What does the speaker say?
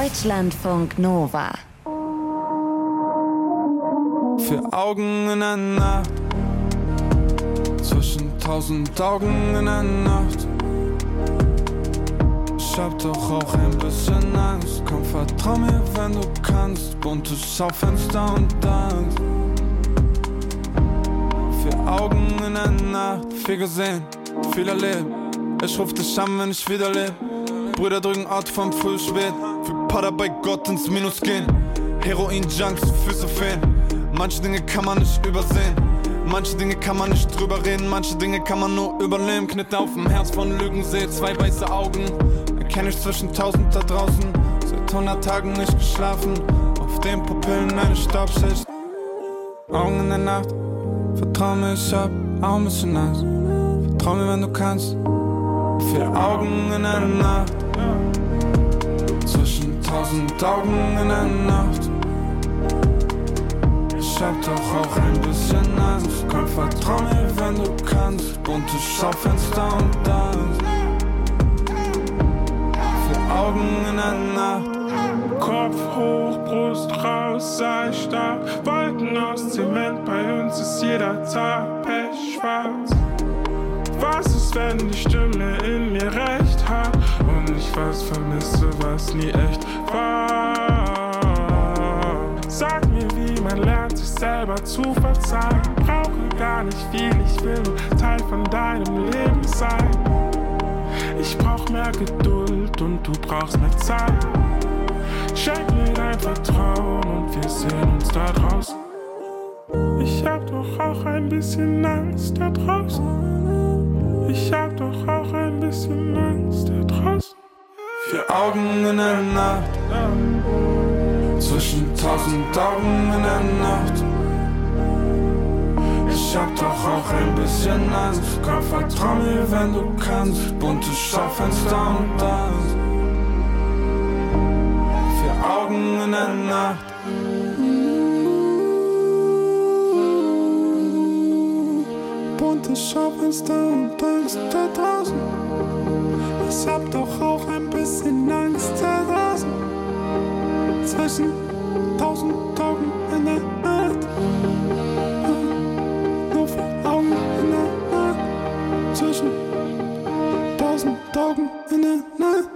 Deutschlandfunk Nova. Vier Augen in der Nacht, zwischen 1000 Augen in der Nacht. Ich hab doch auch ein bisschen Angst. Komm, vertrau mir, wenn du kannst. Bunte Schaufenster und Tanz. Vier Augen in der Nacht, viel gesehen, viel erlebt. Ich ruf dich an, wenn ich wieder leb. Brüder drücken Art vom Frühspät. Für Pader bei Gott ins Minus gehen. Heroin-Junks, Füße fehlen. Manche Dinge kann man nicht übersehen. Manche Dinge kann man nicht drüber reden. Manche Dinge kann man nur überleben. Knitte auf dem Herz von Lügensee, zwei weiße Augen. Erkenne ich zwischen 1000 da draußen. Seit 100 Tagen nicht geschlafen. Auf den Pupillen eine Staubschicht. Augen in der Nacht. Vertrau mir, ich hab auch ein bisschen Angst. Vertrau mir, wenn du kannst. Vier Augen in der Nacht. Zwischen 1000 Augen in der Nacht. Ich hab doch auch ein bisschen Angst. Komm, vertrau mir, wenn du kannst. Bunte Schaufenster und Tanz. Vier Augen in der Nacht. Kopf hoch, Brust raus, sei stark. Wolken aus Zement, bei uns ist jeder Tag pechschwarz. Was ist, wenn die Stimme in mir recht hat und ich was vermisse, was nie echt war? Sag mir, wie man lernt, sich selber zu verzeihen. Brauche gar nicht viel, ich will nur Teil von deinem Leben sein. Ich brauch mehr Geduld und du brauchst mehr Zeit. Schenk mir dein Vertrauen und wir sehen uns da draußen. Ich hab doch auch ein bisschen Angst da draußen. Ich hab doch auch ein bisschen Angst da draußen. Vier Augen in der Nacht. Zwischen 1000 Augen in der Nacht. Ich hab doch auch ein bisschen Angst. Komm, vertrau mir, wenn du kannst. Bunte Schaufenster und Tanz. Vier Augen in der Nacht. Bunte Schaufenster und Tanz da draußen. Ich hab doch auch ein bisschen Angst da draußen. Zwischen 1000 Augen in der Nacht. Nur vier Augen in der Nacht. Zwischen 1000 Augen in der Nacht.